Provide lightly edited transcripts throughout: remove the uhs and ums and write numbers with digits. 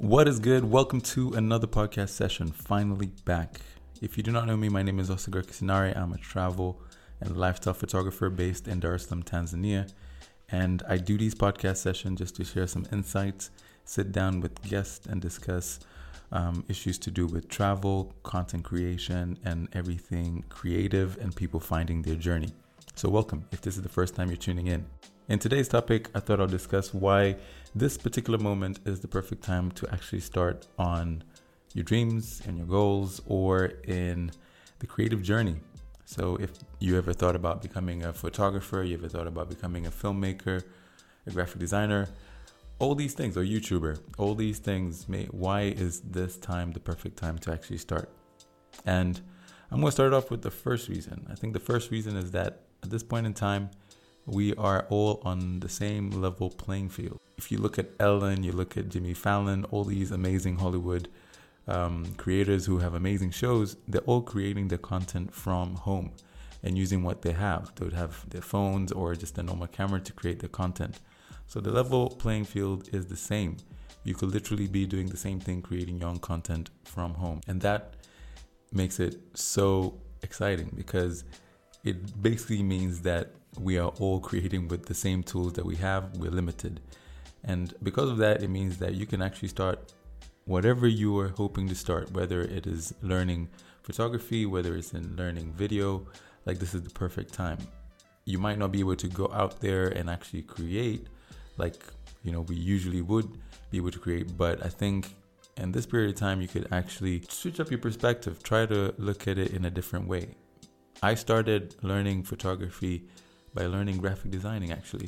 What is good? Welcome to another podcast session. Finally back. If you do not know me, my name is Osagar Kisinari. I'm a travel and lifestyle photographer based in Dar es Salaam, Tanzania. And I do these podcast sessions just to share some insights, sit down with guests and discuss issues to do with travel, content creation, and everything creative and people finding their journey. So welcome if this is the first time you're tuning in. In today's topic, I thought I'll discuss why this particular moment is the perfect time to actually start on your dreams and your goals or in the creative journey. So if you ever thought about becoming a photographer, you ever thought about becoming a filmmaker, a graphic designer, all these things, or YouTuber, all these things, why is this time the perfect time to actually start? And I'm going to start off with the first reason. I think the first reason is that at this point in time, we are all on the same level playing field. If you look at Ellen, you look at Jimmy Fallon, all these amazing Hollywood creators who have amazing shows, they're all creating their content from home and using what they have. They would have their phones or just a normal camera to create their content. So the level playing field is the same. You could literally be doing the same thing, creating your own content from home. And that makes it so exciting because it basically means that we are all creating with the same tools that we have. We're limited. And because of that, it means that you can actually start whatever you are hoping to start, whether it is learning photography, whether it's in learning video, like this is the perfect time. You might not be able to go out there and actually create like, we usually would be able to create. But I think in this period of time, you could actually switch up your perspective, try to look at it in a different way. I started learning photography by learning graphic designing, actually.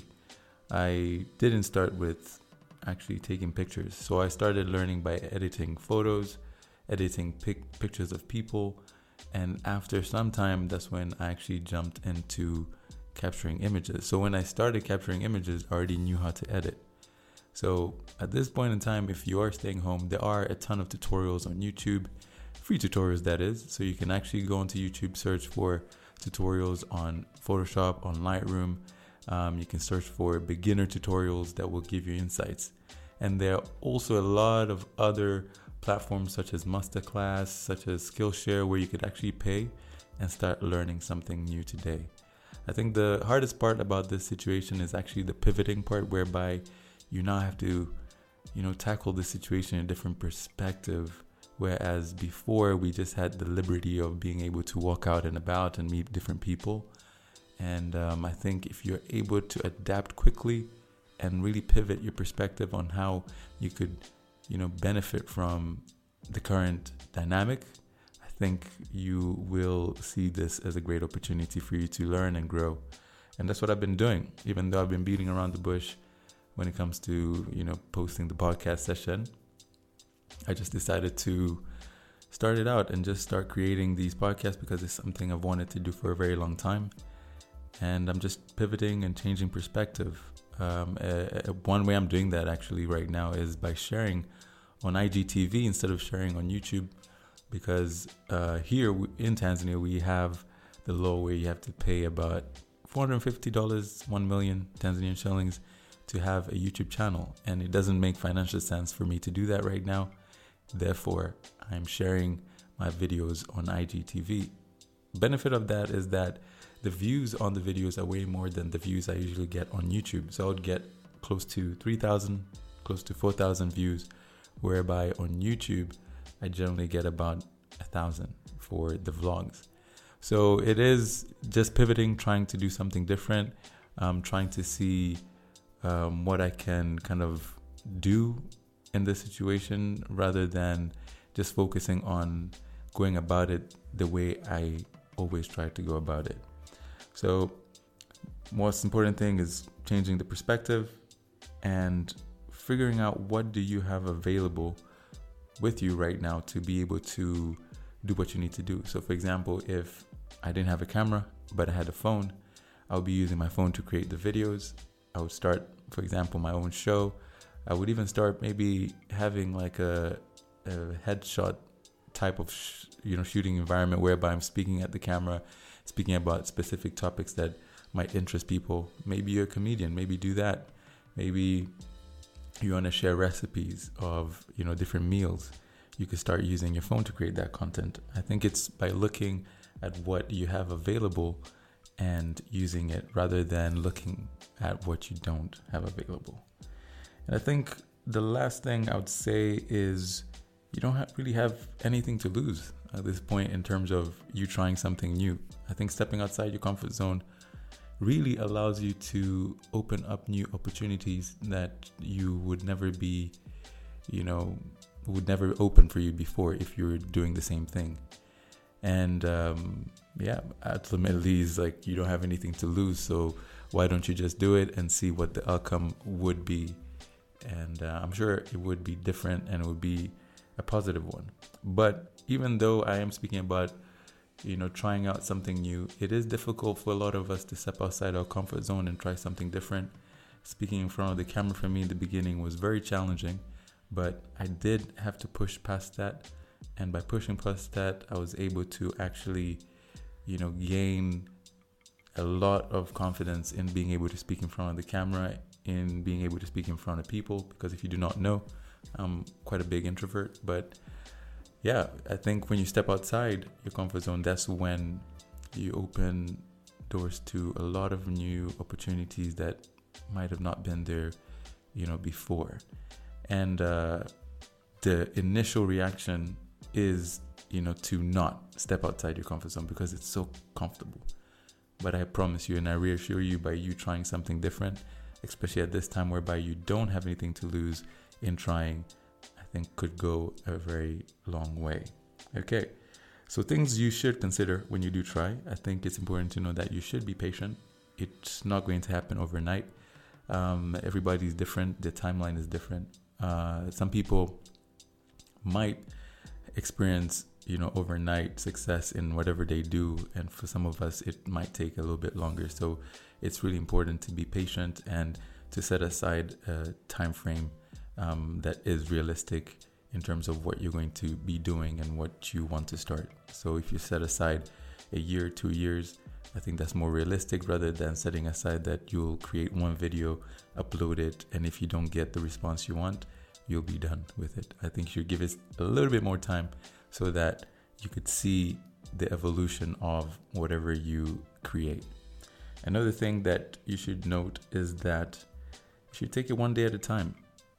I didn't start with actually taking pictures. So I started learning by editing photos, editing pictures of people. And after some time, that's when I actually jumped into capturing images. So when I started capturing images, I already knew how to edit. So at this point in time, if you are staying home, there are a ton of tutorials on YouTube, free tutorials that is. So you can actually go onto YouTube, search for tutorials on Photoshop, on Lightroom. You can search for beginner tutorials that will give you insights. And there are also a lot of other platforms such as Masterclass, such as Skillshare, where you could actually pay and start learning something new today. I think the hardest part about this situation is actually the pivoting part, whereby you now have to, tackle the situation in a different perspective. Whereas before we just had the liberty of being able to walk out and about and meet different people. And I think if you're able to adapt quickly and really pivot your perspective on how you could, benefit from the current dynamic, I think you will see this as a great opportunity for you to learn and grow. And that's what I've been doing, even though I've been beating around the bush when it comes to, posting the podcast session. I just decided to start it out and just start creating these podcasts because it's something I've wanted to do for a very long time. And I'm just pivoting and changing perspective. One way I'm doing that actually right now is by sharing on IGTV instead of sharing on YouTube. Because here in Tanzania, we have the law where you have to pay about $450, 1 million Tanzanian shillings to have a YouTube channel. And it doesn't make financial sense for me to do that right now. Therefore, I'm sharing my videos on IGTV. Benefit of that is that the views on the videos are way more than the views I usually get on YouTube. So I would get close to 3,000, close to 4,000 views, whereby on YouTube, I generally get about 1,000 for the vlogs. So it is just pivoting, trying to do something different, trying to see what I can kind of do in this situation rather than just focusing on going about it the way I always try to go about it. So most important thing is changing the perspective and figuring out what do you have available with you right now to be able to do what you need to do. So for example, if I didn't have a camera, but I had a phone, I would be using my phone to create the videos. I would start, for example, my own show. I would even start maybe having like a headshot type of shooting environment whereby I'm speaking at the camera, speaking about specific topics that might interest people. Maybe you're a comedian, maybe do that. Maybe you want to share recipes of, different meals, you could start using your phone to create that content. I think it's by looking at what you have available and using it rather than looking at what you don't have available. And I think the last thing I would say is you don't really have anything to lose at this point in terms of you trying something new. I think stepping outside your comfort zone really allows you to open up new opportunities that you would never be, would never open for you before if you were doing the same thing. And ultimately, it's like you don't have anything to lose. So why don't you just do it and see what the outcome would be? And I'm sure it would be different and it would be a positive one. But even though I am speaking about, trying out something new, it is difficult for a lot of us to step outside our comfort zone and try something different. Speaking in front of the camera for me in the beginning was very challenging, but I did have to push past that. And by pushing past that, I was able to actually, gain a lot of confidence in being able to speak in front of the camera, in being able to speak in front of people. Because if you do not know, I'm quite a big introvert. But yeah, I think when you step outside your comfort zone, that's when you open doors to a lot of new opportunities that might have not been there, before. And the initial reaction is, to not step outside your comfort zone because it's so comfortable. But I promise you and I reassure you, by you trying something different, especially at this time whereby you don't have anything to lose in trying, I think could go a very long way. Okay, so things you should consider when you do try. I think it's important to know that you should be patient. It's not going to happen overnight. Everybody's different. The timeline is different. Some people might experience, overnight success in whatever they do. And for some of us, it might take a little bit longer. So it's really important to be patient and to set aside a time frame that is realistic in terms of what you're going to be doing and what you want to start. So if you set aside a year, 2 years, I think that's more realistic rather than setting aside that you'll create one video, upload it, and if you don't get the response you want, you'll be done with it. I think you should give it a little bit more time so that you could see the evolution of whatever you create. Another thing that you should note is that you should take it one day at a time.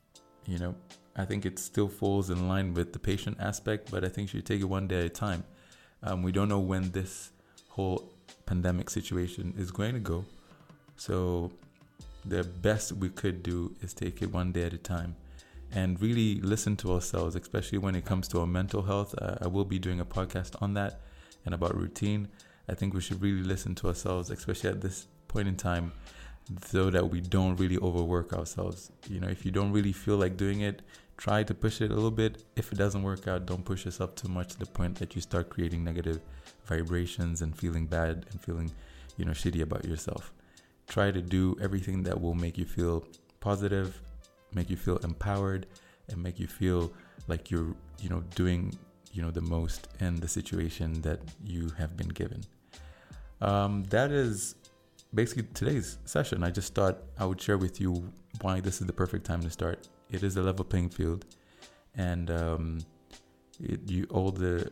I think it still falls in line with the patient aspect, but I think you should take it one day at a time. We don't know when this whole pandemic situation is going to go. So the best we could do is take it one day at a time and really listen to ourselves, especially when it comes to our mental health. I will be doing a podcast on that and about routine. I think we should really listen to ourselves, especially at this point in time, so that we don't really overwork ourselves. If you don't really feel like doing it, try to push it a little bit. If it doesn't work out, don't push yourself too much to the point that you start creating negative vibrations and feeling bad and feeling, shitty about yourself. Try to do everything that will make you feel positive, make you feel empowered, and make you feel like you're, doing, the most in the situation that you have been given. That is basically today's session. I just thought I would share with you why this is the perfect time to start. It is a level playing field, and all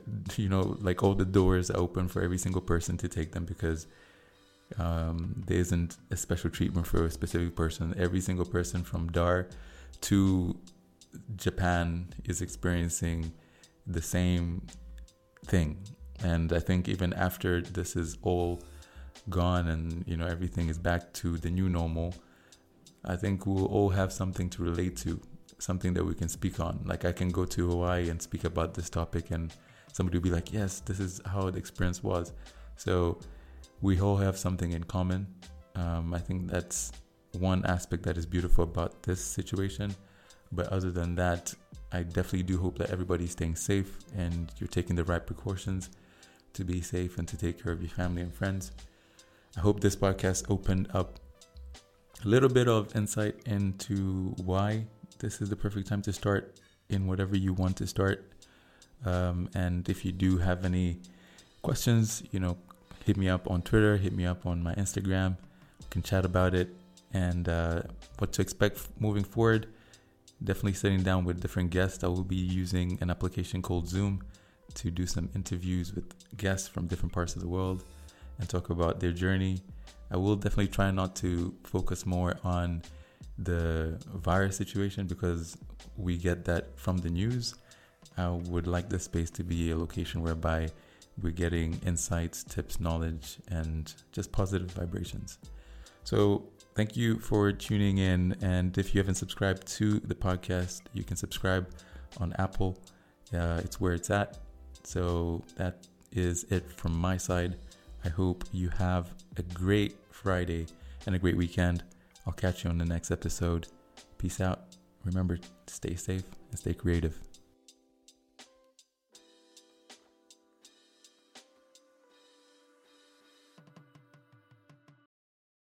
the doors are open for every single person to take them, because there isn't a special treatment for a specific person. Every single person from Dar to Japan is experiencing the same thing. And I think even after this is all gone and everything is back to the new normal, I think we'll all have something to relate to, something that we can speak on. Like I can go to Hawaii and speak about this topic and somebody will be like, yes, this is how the experience was. So we all have something in common. I think that's one aspect that is beautiful about this situation. But other than that, I definitely do hope that everybody's staying safe and you're taking the right precautions to be safe and to take care of your family and friends. I hope this podcast opened up a little bit of insight into why this is the perfect time to start in whatever you want to start. And if you do have any questions, hit me up on Twitter, hit me up on my Instagram. We can chat about it and what to expect moving forward. definitely sitting down with different guests. I will be using an application called Zoom to do some interviews with guests from different parts of the world and talk about their journey. I will definitely try not to focus more on the virus situation because we get that from the news. I would like this space to be a location whereby we're getting insights, tips, knowledge, and just positive vibrations. So thank you for tuning in. And if you haven't subscribed to the podcast, you can subscribe on Apple. It's where it's at. So that is it from my side. I hope you have a great Friday and a great weekend. I'll catch you on the next episode. Peace out. Remember, stay safe and stay creative.